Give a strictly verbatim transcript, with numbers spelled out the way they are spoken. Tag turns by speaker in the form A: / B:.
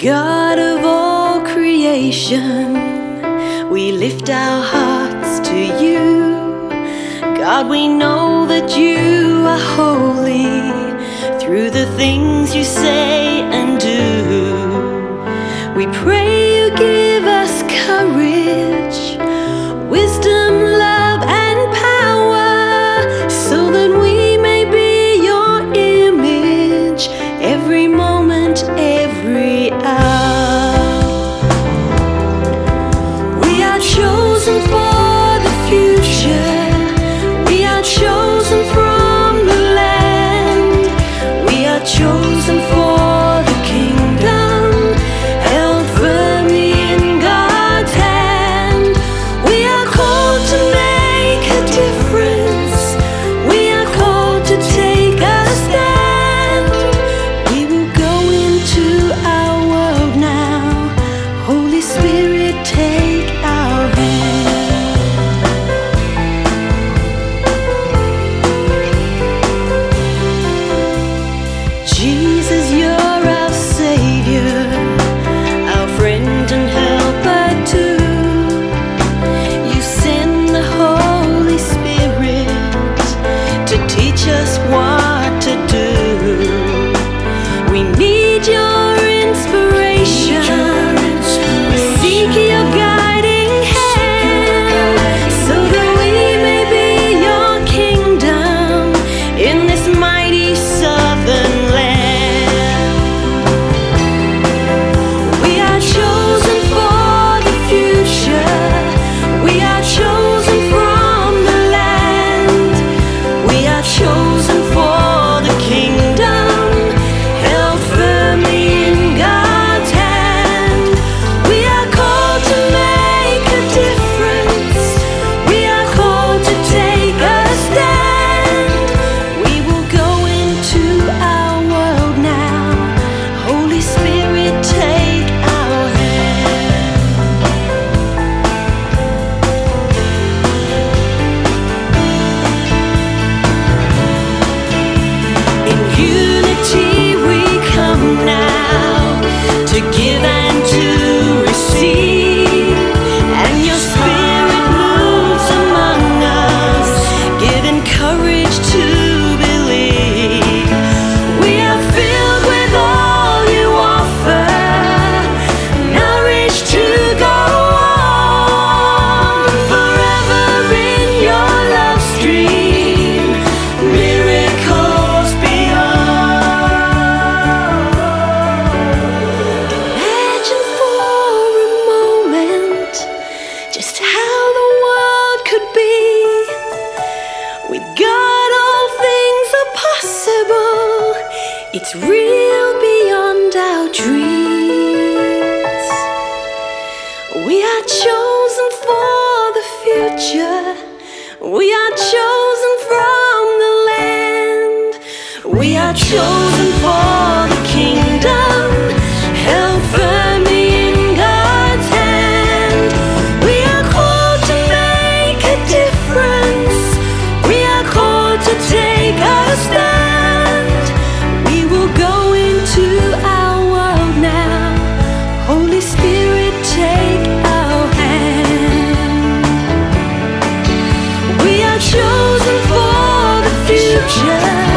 A: God of all creation, we lift our hearts to you. God, we know that you are holy through the things you say and do. We pray you give us courage, wisdom, love, and power, so that we may be your image every moment, every hour. We are chosen for the future. We are chosen from the land. We are chosen for the kingdom, held firmly in God's hand. We are called to make a difference. We are called to take a stand. We will go into our world now. Holy Spirit, take our hand. Jesus, you're our Savior, our friend and helper too. You send the Holy Spirit to teach us what to do. We need your inspiration. We seek your guiding hand, so that we may be your kingdom in this mighty southern land. We are chosen for the future. We are chosen from the land. We are chosen for the kingdom, held firmly in God's hand. We are called to make a difference. We are called to take a stand. We will go into our world now. Holy Spirit, take our hand. In unity we come now, to give and to receive. And your Spirit moves among us, giving courage to believe. We are filled with all you offer, nourished to go on forever in your love stream. Miracles beyond. Imagine for a moment just how the world could be. With God, all things are possible. It's real beyond our dreams. We are chosen for the future. We are chosen from the land. We are chosen for the kingdom, held firmly in God's hand. We are called to make a difference. We are called to take a stand. We will go into our world now. Holy Spirit, take our hand. We are chosen for the future.